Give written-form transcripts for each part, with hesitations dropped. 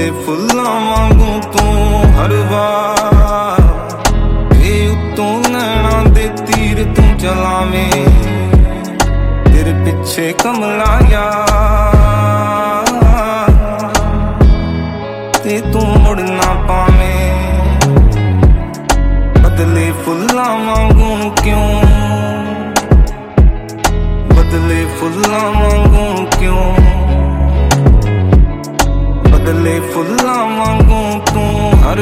बदले फुल्लां वांगू तू हर वार उत्तों नैना दे तीर तू चलावें तेरे पिछे कमला यार ते तू मुड़ ना पावें बदले फुल्लां वांगू क्यों बदले फुल्लां वांगू क्यों बदले फुल्लां वांगू तू हर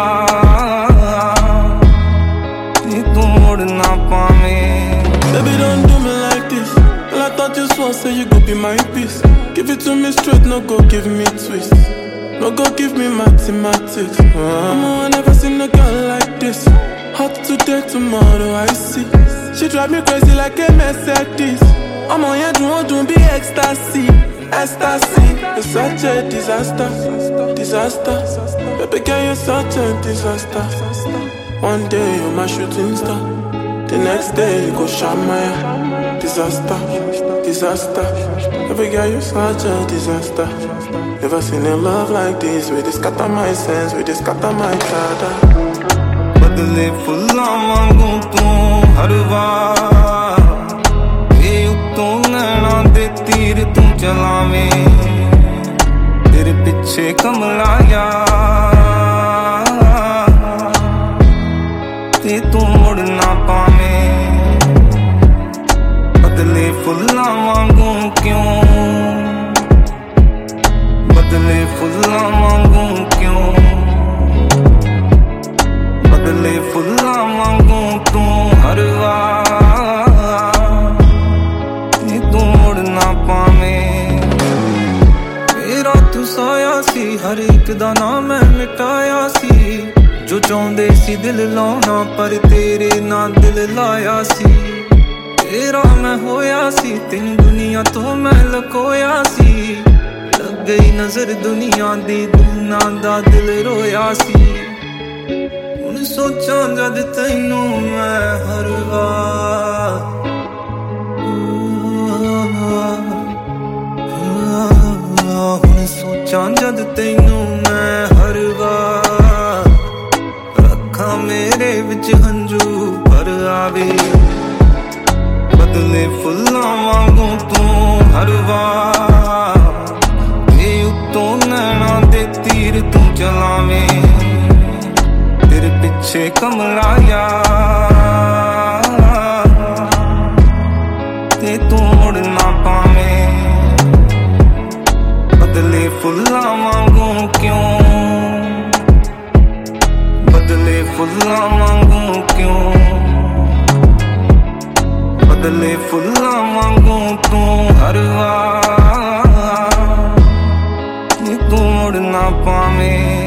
वार तू मुड़ ना पावें। Baby, don't do me like this. Well, I thought you swore, say you go be my peace. Give it to me straight, no go give me twist. No go give me mathematics. I never seen a girl like this. Hot today, tomorrow I see. She drive me crazy like a Mercedes. I'm on your drone, don't be ecstasy. Ecstasy, you're such a disaster. Disaster, baby girl, you're such a disaster. One day you're my shooting star, the next day you go Shamaya. Disaster, disaster, baby girl, you're such a disaster. Never seen a love like this, where they scatter my sense, where they scatter my data. बदले फुल्लां वांगू तू हर वार उत्तों नैना दे तीर तू चलावें तेरे पिछे कमला यार ते तू मुड़ ना पावें बदले फुल्लां वांगू क्यों बदले फुल्लां वांगू क्यों बदले फुल्लां वांगू तू हर वार तू मुड़ ना पावें। मेरा तू साया सी हर एक दा नाम मैं मिटाया सी जो चाहुंदे सी दिल लाउणा पर तेरे ना दिल लाया सी तेरा मैं होया सी तेन दुनिया तो मैं लकोया सी लग गई नजर दुनिया दी दुना दा दिल रोया सी हुण सोचां जद तैनू मैं हर वार हुण सोचां जद तैनू मैं हर वार रखां मेरे विच हंजू भर आवे बदले फुल्लां वांगू तू हर वार उत्तों नैना दे तीर तू चलावें तेरे पिछे कमला यार ते तू मुड़ ना पावें बदले फुल्लां वांगू क्यों बदले फुल्लां वांगू क्यों बदले फुल्लां वांगू तू हर वार तू मुड़ ना पावें।